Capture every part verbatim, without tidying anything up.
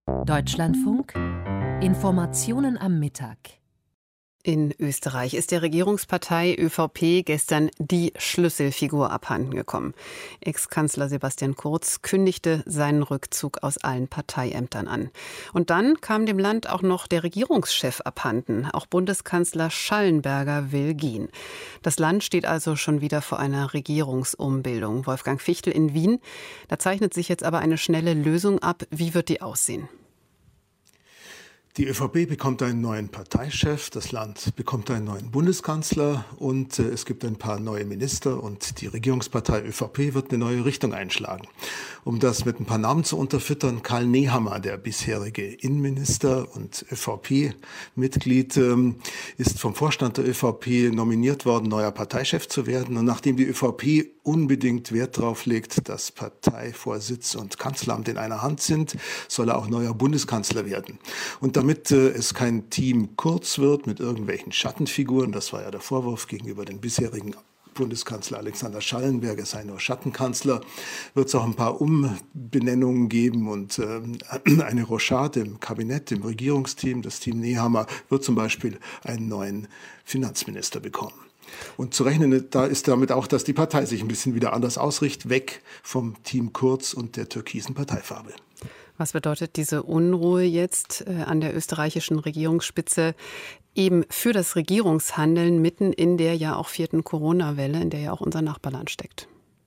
Deutschlandfunk Informationen am Mittag. In Österreich ist der Regierungspartei ÖVP gestern die Schlüsselfigur abhanden gekommen. Ex-Kanzler Sebastian Kurz kündigte seinen Rückzug aus allen Parteiämtern an. Und dann kam dem Land auch noch der Regierungschef abhanden. Auch Bundeskanzler Schallenberger will gehen. Das Land steht also schon wieder vor einer Regierungsumbildung. Wolfgang Fichtel in Wien. Da zeichnet sich jetzt aber eine schnelle Lösung ab. Wie wird die aussehen? Die ÖVP bekommt einen neuen Parteichef, das Land bekommt einen neuen Bundeskanzler und äh, es gibt ein paar neue Minister und die Regierungspartei ÖVP wird eine neue Richtung einschlagen. Um das mit ein paar Namen zu unterfüttern, Karl Nehammer, der bisherige Innenminister und ÖVP-Mitglied, ähm, ist vom Vorstand der ÖVP nominiert worden, neuer Parteichef zu werden. Und nachdem die ÖVP unbedingt Wert darauf legt, dass Parteivorsitz und Kanzleramt in einer Hand sind, soll er auch neuer Bundeskanzler werden. Und damit äh, es kein Team Kurz wird mit irgendwelchen Schattenfiguren, das war ja der Vorwurf gegenüber den bisherigen Bundeskanzler Alexander Schallenberger, sei nur Schattenkanzler, wird es auch ein paar Umbenennungen geben und äh, eine Rochade im Kabinett, im Regierungsteam. Das Team Nehammer wird zum Beispiel einen neuen Finanzminister bekommen. Und zu rechnen, da ist damit auch, dass die Partei sich ein bisschen wieder anders ausrichtet, weg vom Team Kurz und der türkisen Parteifarbe. Was bedeutet diese Unruhe jetzt äh, an der österreichischen Regierungsspitze eben für das Regierungshandeln mitten in der ja auch vierten Corona-Welle, in der ja auch unser Nachbarland steckt?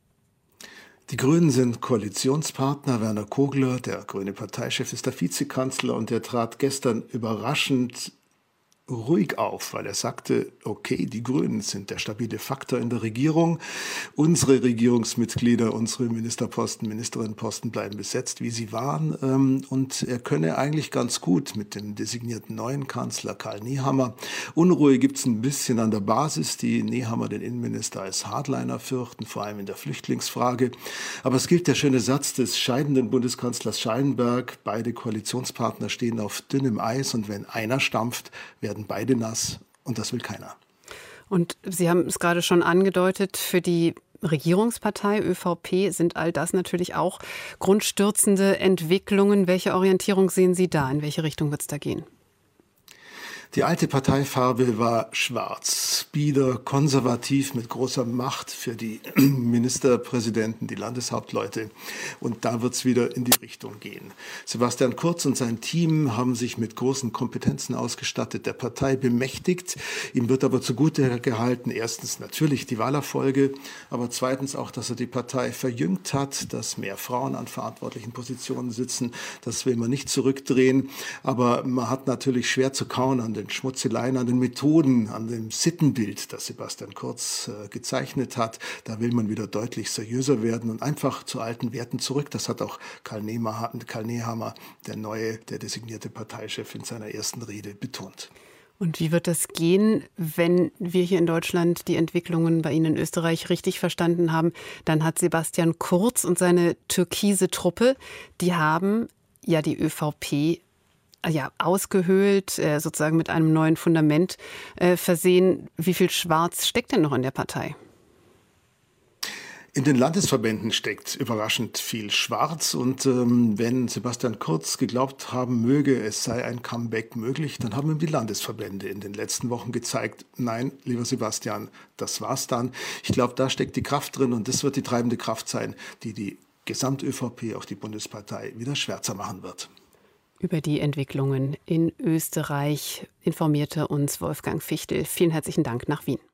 Die Grünen sind Koalitionspartner. Werner Kogler, der grüne Parteichef, ist der Vizekanzler und der trat gestern überraschend ruhig auf, weil er sagte, okay, die Grünen sind der stabile Faktor in der Regierung. Unsere Regierungsmitglieder, unsere Ministerposten, Ministerinnenposten bleiben besetzt, wie sie waren. Und er könne eigentlich ganz gut mit dem designierten neuen Kanzler Karl Nehammer. Unruhe gibt es ein bisschen an der Basis, die Nehammer den Innenminister als Hardliner fürchten, vor allem in der Flüchtlingsfrage. Aber es gilt der schöne Satz des scheidenden Bundeskanzlers Schallenberg, beide Koalitionspartner stehen auf dünnem Eis und wenn einer stampft, werden beide nass und das will keiner. Und Sie haben es gerade schon angedeutet, für die Regierungspartei ÖVP sind all das natürlich auch grundstürzende Entwicklungen. Welche Orientierung sehen Sie da? In welche Richtung wird es da gehen? Die alte Parteifarbe war schwarz, bieder, konservativ mit großer Macht für die Ministerpräsidenten, die Landeshauptleute. Und da wird es wieder in die Richtung gehen. Sebastian Kurz und sein Team haben sich mit großen Kompetenzen ausgestattet, der Partei bemächtigt. Ihm wird aber zugute gehalten, erstens natürlich die Wahlerfolge, aber zweitens auch, dass er die Partei verjüngt hat, dass mehr Frauen an verantwortlichen Positionen sitzen. Das will man nicht zurückdrehen. Aber man hat natürlich schwer zu kauen an den Schmutzeleien, an den Methoden, an dem Sittenbild, das Sebastian Kurz äh, gezeichnet hat. Da will man wieder deutlich seriöser werden und einfach zu alten Werten zurück. Das hat auch Karl Nehammer, Karl Nehammer, der neue, der designierte Parteichef, in seiner ersten Rede betont. Und wie wird das gehen, wenn wir hier in Deutschland die Entwicklungen bei Ihnen in Österreich richtig verstanden haben? Dann hat Sebastian Kurz und seine türkise Truppe, die haben ja die ÖVP ja, ausgehöhlt, sozusagen mit einem neuen Fundament äh, versehen. Wie viel Schwarz steckt denn noch in der Partei? In den Landesverbänden steckt überraschend viel Schwarz und ähm, wenn Sebastian Kurz geglaubt haben möge, es sei ein Comeback möglich, dann haben ihm die Landesverbände in den letzten Wochen gezeigt, nein, lieber Sebastian, das war's dann. Ich glaube, da steckt die Kraft drin und das wird die treibende Kraft sein, die die Gesamt-ÖVP, auch die Bundespartei, wieder schwärzer machen wird. Über die Entwicklungen in Österreich informierte uns Wolfgang Fichtel. Vielen herzlichen Dank nach Wien.